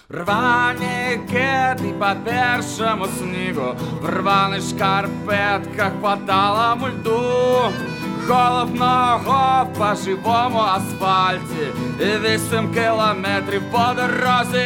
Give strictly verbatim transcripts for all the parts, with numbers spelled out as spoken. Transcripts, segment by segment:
Рвані кеди по першому снігу, в рваних шкарпетках по талому льду, головного по живому асфальті і вісім кілометрів по дорозі.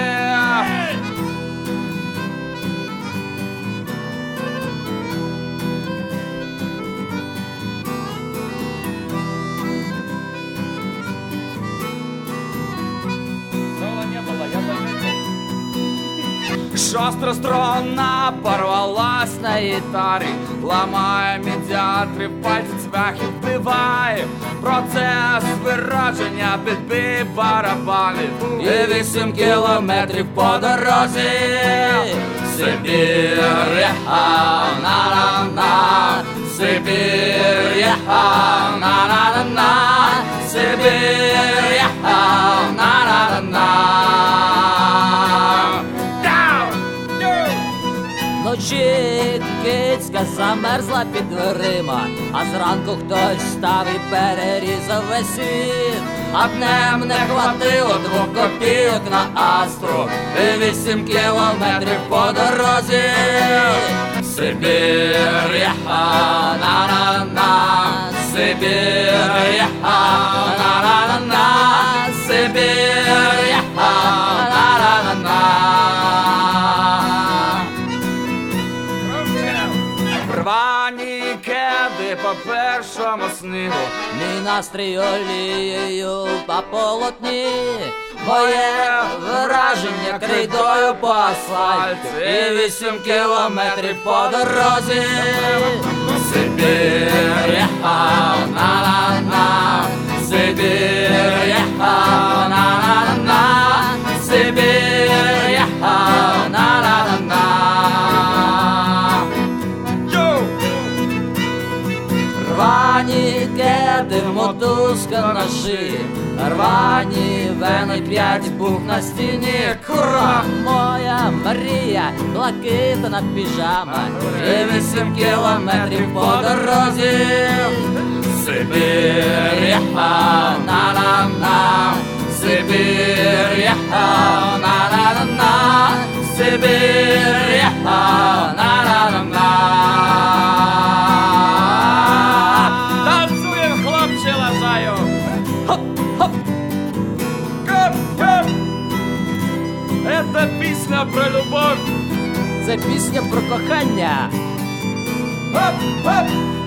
Шостра струна порвалась на гітарі, ламає медіатри, пальці цвяхи вбиває. Процес вираження під барабани і вісім кілометрів по дорозі. Сибір єхав, на-на-на, Сибір єхав, на-на-на, Сибір єхав, на-на-на. Вночі кицька замерзла під дверима, а зранку хтось став і перерізав весь світ. А днем не хватило двох копійок на астру і вісім кілометрів по дорозі. Сибір єхав, на-на-на, Сибір єхав, на-на-на, Сибір єхав, на-на-на. Рвані кеди по першому снігу, мій настрій олією по полотні, моє враження крейдою по асфальту і вісім кілометрів по дорозі. Сибір єхав, на-на-на, Сибір єхав, на-на-на, Сибір єхав, на-на-на. Рвані кеди, мотузка на шиї, рвані вени, п'ять бух на стіні. Кура! Моя Марія, блакитна піжама і вісім кілометрів по дорозі. Сибір єхав, на-на-на, Сибір єхав, на-на-на, Сибір єхав, на-на-на. Танцуєм, хлопче, лажаю! Хоп-хоп! Коп-коп! Это пісня про любов! Це пісня про кохання. Хоп-хоп!